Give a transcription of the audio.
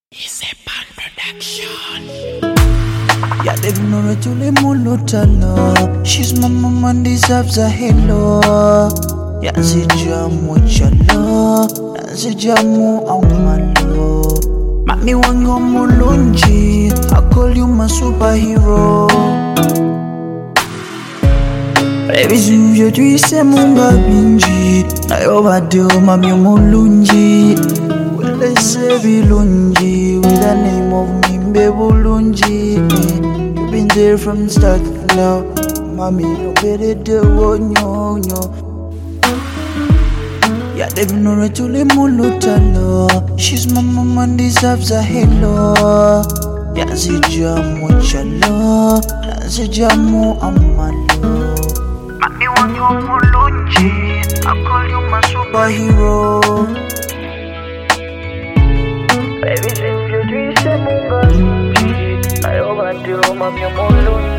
It's a band production. Yeah, they know to le mulutalo. She's my mama and deserves a hello. Yeah, zijamu chalo. Yeah, zijamu amalo. Mami wango mulunji. I call you my superhero. Baby, you twise munga binji. Na yobadeo mami mulunji. Lese bilunji with the name of Mimbe Bulunji. You've been there from the start now. Mommy, you better do one yo. Yeah, they've known to le mulutalo. She's my mama and deserves a hello. Yeah, zijamu chalo. Yeah, zijamu amalo. Mommy, wango mulunji. I call you my superhero. Baby, if you twist munga, I overdo my mulunji.